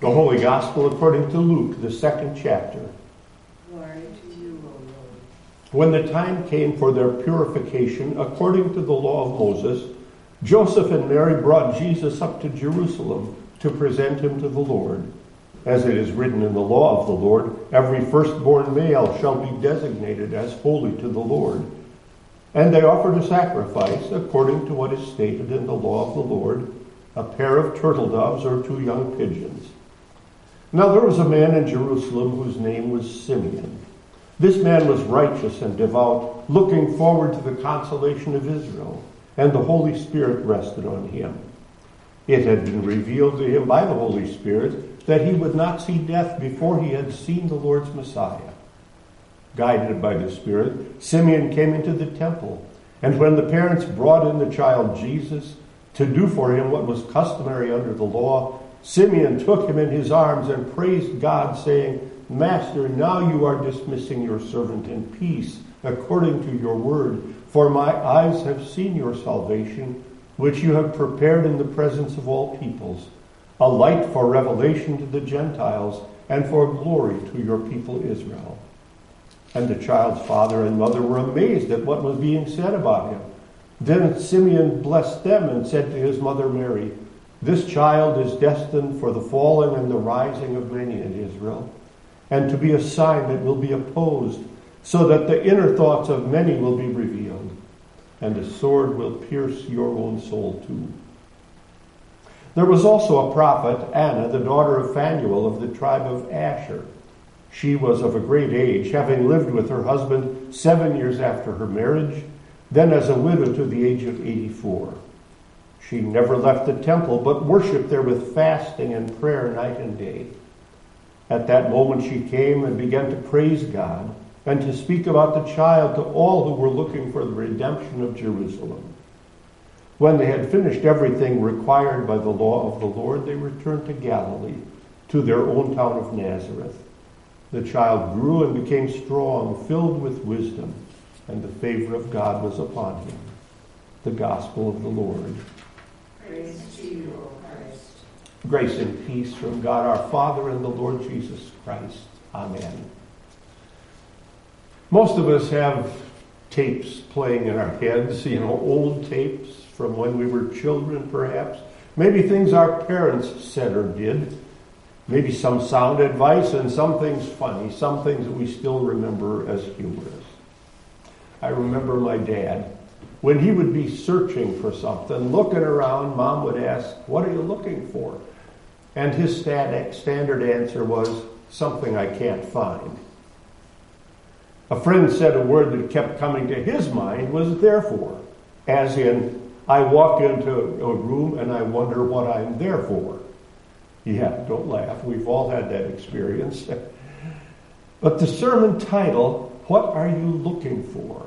The Holy Gospel according to Luke, the 2nd chapter. Glory to you, O Lord. When the time came for their purification, according to the law of Moses, Joseph and Mary brought Jesus up to Jerusalem to present him to the Lord. As it is written in the law of the Lord, every firstborn male shall be designated as holy to the Lord. And they offered a sacrifice according to what is stated in the law of the Lord, a pair of turtle doves or 2 young pigeons. Now there was a man in Jerusalem whose name was Simeon. This man was righteous and devout, looking forward to the consolation of Israel, and the Holy Spirit rested on him. It had been revealed to him by the Holy Spirit that he would not see death before he had seen the Lord's Messiah. Guided by the Spirit, Simeon came into the temple, and when the parents brought in the child Jesus to do for him what was customary under the law, Simeon took him in his arms and praised God, saying, Master, now you are dismissing your servant in peace, according to your word. For my eyes have seen your salvation, which you have prepared in the presence of all peoples, a light for revelation to the Gentiles, and for glory to your people Israel. And the child's father and mother were amazed at what was being said about him. Then Simeon blessed them and said to his mother Mary, This child is destined for the falling and the rising of many in Israel, and to be a sign that will be opposed, so that the inner thoughts of many will be revealed, and a sword will pierce your own soul too. There was also a prophet, Anna, the daughter of Phanuel of the tribe of Asher. She was of a great age, having lived with her husband 7 years after her marriage, then as a widow to the age of 84. She never left the temple, but worshipped there with fasting and prayer night and day. At that moment she came and began to praise God and to speak about the child to all who were looking for the redemption of Jerusalem. When they had finished everything required by the law of the Lord, they returned to Galilee, to their own town of Nazareth. The child grew and became strong, filled with wisdom, and the favor of God was upon him. The gospel of the Lord. Praise to you, O Christ. Grace and peace from God our Father and the Lord Jesus Christ. Amen. Most of us have tapes playing in our heads, old tapes from when we were children perhaps. Maybe things our parents said or did. Maybe some sound advice and some things funny, some things that we still remember as humorous. I remember my dad. When he would be searching for something, looking around, Mom would ask, What are you looking for? And his standard answer was, Something I can't find. A friend said a word that kept coming to his mind was therefore, as in, I walk into a room and I wonder what I'm there for. Yeah, don't laugh. We've all had that experience. But the sermon title, What Are You Looking For?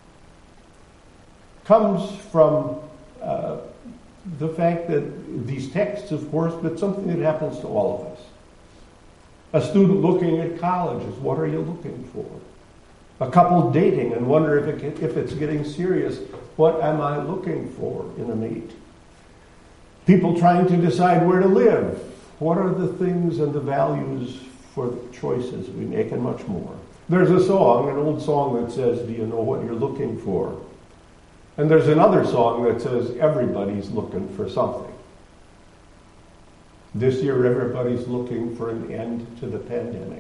comes from the fact that these texts, of course, but something that happens to all of us. A student looking at colleges, what are you looking for? A couple dating and wonder if it's getting serious, what am I looking for in a mate? People trying to decide where to live, what are the things and the values for the choices we make, and much more. There's a song, an old song that says, do you know what you're looking for? And there's another song that says, everybody's looking for something. This year, everybody's looking for an end to the pandemic.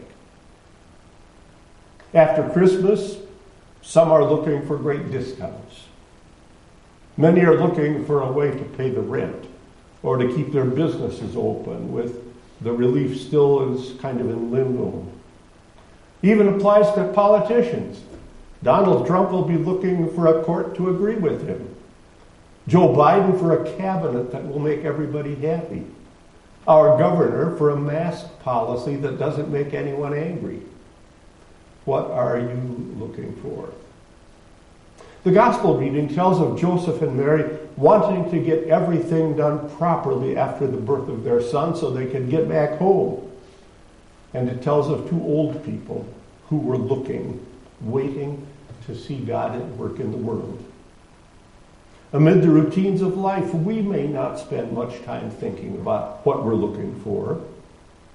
After Christmas, some are looking for great discounts. Many are looking for a way to pay the rent or to keep their businesses open, with the relief still is kind of in limbo. Even applies to politicians. Donald Trump will be looking for a court to agree with him. Joe Biden for a cabinet that will make everybody happy. Our governor for a mask policy that doesn't make anyone angry. What are you looking for? The gospel reading tells of Joseph and Mary wanting to get everything done properly after the birth of their son so they could get back home. And it tells of 2 old people who were looking, waiting to see God at work in the world. Amid the routines of life, we may not spend much time thinking about what we're looking for.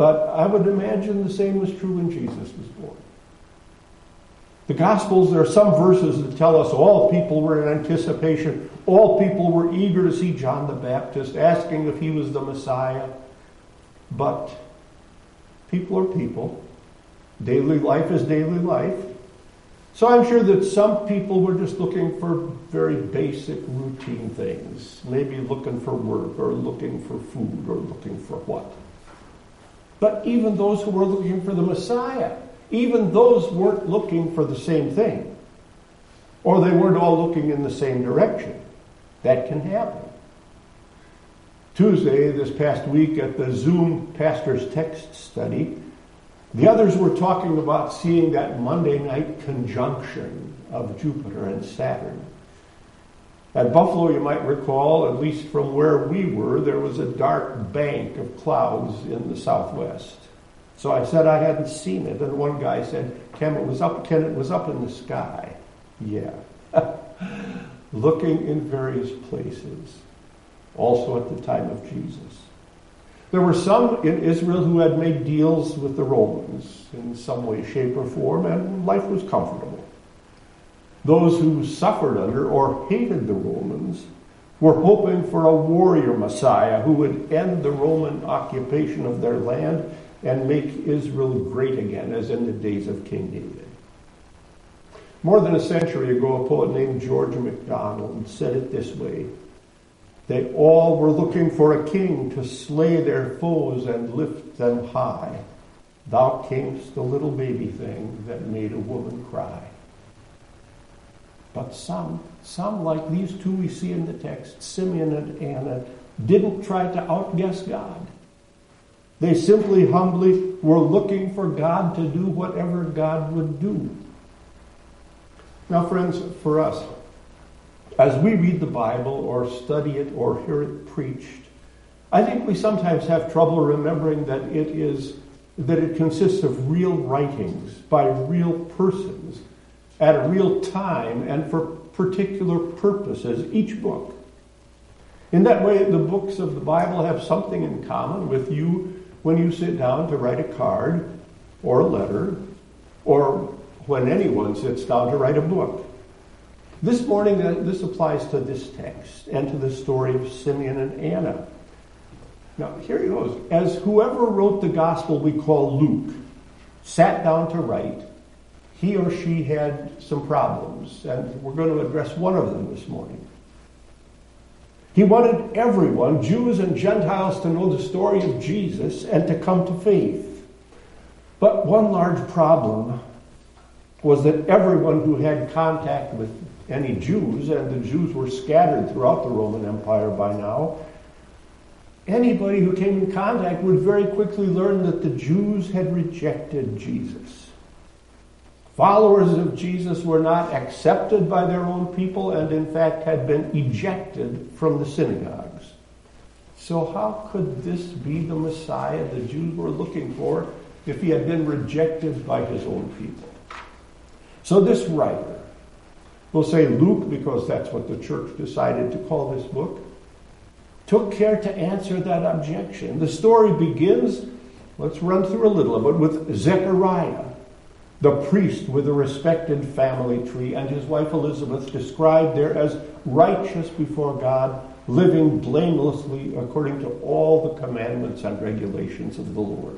But I would imagine the same was true when Jesus was born. The Gospels, there are some verses that tell us all people were in anticipation. All people were eager to see John the Baptist, asking if he was the Messiah. But people are people. Daily life is daily life. So I'm sure that some people were just looking for very basic routine things. Maybe looking for work, or looking for food, or looking for what. But even those who were looking for the Messiah, even those weren't looking for the same thing. Or they weren't all looking in the same direction. That can happen. Tuesday, this past week, at the Zoom Pastor's Text Study, the others were talking about seeing that Monday night conjunction of Jupiter and Saturn. At Buffalo, you might recall, at least from where we were, there was a dark bank of clouds in the southwest. So I said I hadn't seen it, and one guy said, Ken, it was up in the sky. Yeah. Looking in various places, also at the time of Jesus. There were some in Israel who had made deals with the Romans in some way, shape, or form, and life was comfortable. Those who suffered under or hated the Romans were hoping for a warrior Messiah who would end the Roman occupation of their land and make Israel great again, as in the days of King David. More than a century ago, a poet named George MacDonald said it this way: they all were looking for a king to slay their foes and lift them high. Thou camest, a little baby thing that made a woman cry. But some like these two we see in the text, Simeon and Anna, didn't try to outguess God. They simply, humbly were looking for God to do whatever God would do. Now, friends, for us, as we read the Bible or study it or hear it preached, I think we sometimes have trouble remembering that it consists of real writings by real persons at a real time and for particular purposes, each book. In that way, the books of the Bible have something in common with you when you sit down to write a card or a letter, or when anyone sits down to write a book. This morning, this applies to this text and to the story of Simeon and Anna. Now, here he goes. As whoever wrote the gospel we call Luke sat down to write, he or she had some problems, and we're going to address one of them this morning. He wanted everyone, Jews and Gentiles, to know the story of Jesus and to come to faith. But one large problem was that everyone who had contact with any Jews, and the Jews were scattered throughout the Roman Empire by now, anybody who came in contact would very quickly learn that the Jews had rejected Jesus. Followers of Jesus were not accepted by their own people and, in fact, had been ejected from the synagogues. So how could this be the Messiah the Jews were looking for if he had been rejected by his own people? So this writer, we'll say Luke because that's what the church decided to call this book, took care to answer that objection. The story begins, let's run through a little of it, with Zechariah, the priest with a respected family tree, and his wife Elizabeth, described there as righteous before God, living blamelessly according to all the commandments and regulations of the Lord.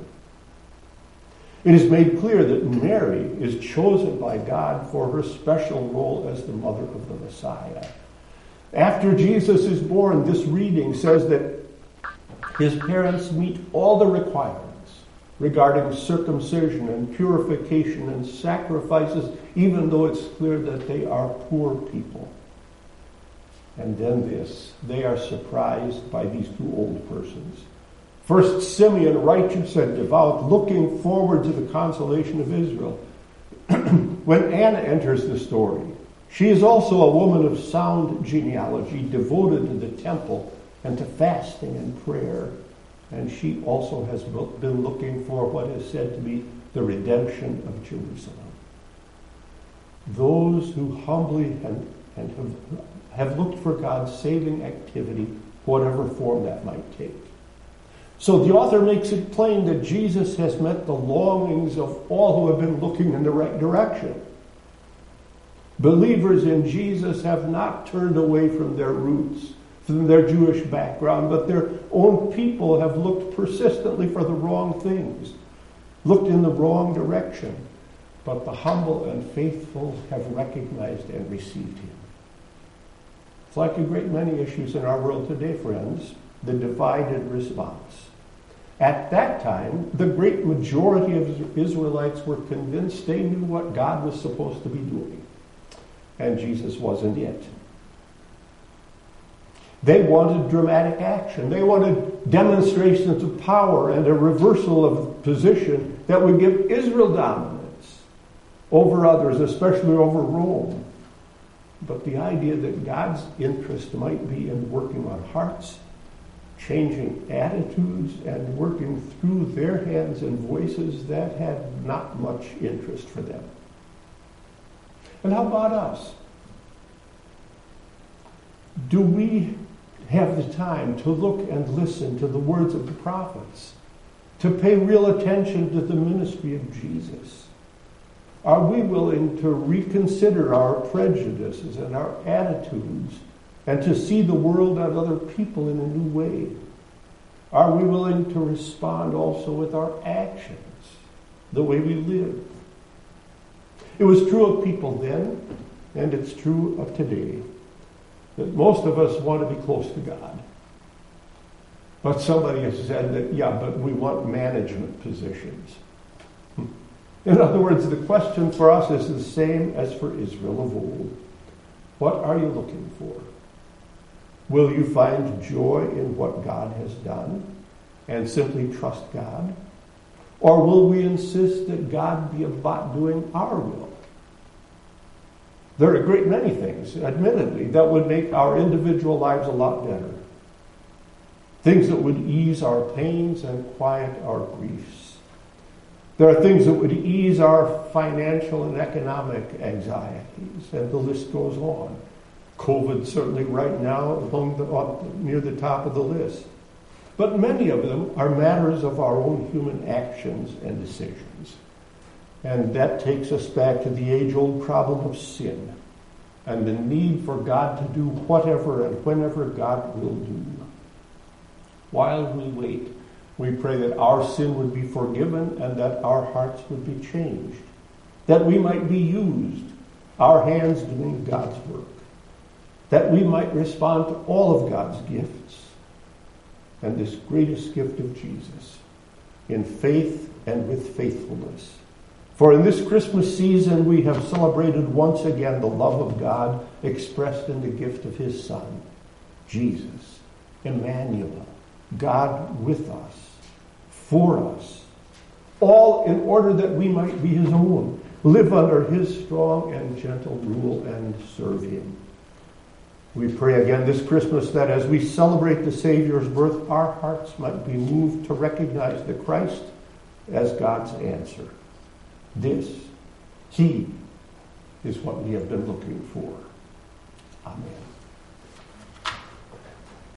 It is made clear that Mary is chosen by God for her special role as the mother of the Messiah. After Jesus is born, this reading says that his parents meet all the requirements regarding circumcision and purification and sacrifices, even though it's clear that they are poor people. And then they are surprised by these two old persons. First, Simeon, righteous and devout, looking forward to the consolation of Israel. When Anna enters the story, she is also a woman of sound genealogy, devoted to the temple and to fasting and prayer. And she also has been looking for what is said to be the redemption of Jerusalem. Those who humbly and have looked for God's saving activity, whatever form that might take. So the author makes it plain that Jesus has met the longings of all who have been looking in the right direction. Believers in Jesus have not turned away from their roots, from their Jewish background, but their own people have looked persistently for the wrong things, looked in the wrong direction. But the humble and faithful have recognized and received him. It's like a great many issues in our world today, friends, the divided response. At that time, the great majority of Israelites were convinced they knew what God was supposed to be doing, and Jesus wasn't it. They wanted dramatic action. They wanted demonstrations of power and a reversal of position that would give Israel dominance over others, especially over Rome. But the idea that God's interest might be in working on hearts, changing attitudes, and working through their hands and voices, that had not much interest for them. And how about us? Do we have the time to look and listen to the words of the prophets, to pay real attention to the ministry of Jesus? Are we willing to reconsider our prejudices and our attitudes and to see the world and other people in a new way? Are we willing to respond also with our actions, the way we live? It was true of people then, and it's true of today, that most of us want to be close to God. But somebody has said that, yeah, but we want management positions. In other words, the question for us is the same as for Israel of old. What are you looking for? Will you find joy in what God has done and simply trust God? Or will we insist that God be about doing our will? There are a great many things, admittedly, that would make our individual lives a lot better. Things that would ease our pains and quiet our griefs. There are things that would ease our financial and economic anxieties, and the list goes on. COVID certainly right now near the top of the list. But many of them are matters of our own human actions and decisions. And that takes us back to the age-old problem of sin and the need for God to do whatever and whenever God will do. While we wait, we pray that our sin would be forgiven and that our hearts would be changed, that we might be used, our hands doing God's work, that we might respond to all of God's gifts and this greatest gift of Jesus in faith and with faithfulness. For in this Christmas season we have celebrated once again the love of God expressed in the gift of his Son, Jesus, Emmanuel, God with us, for us, all in order that we might be his own, live under his strong and gentle rule and serve him. We pray again this Christmas that as we celebrate the Savior's birth, our hearts might be moved to recognize the Christ as God's answer. He is what we have been looking for. Amen.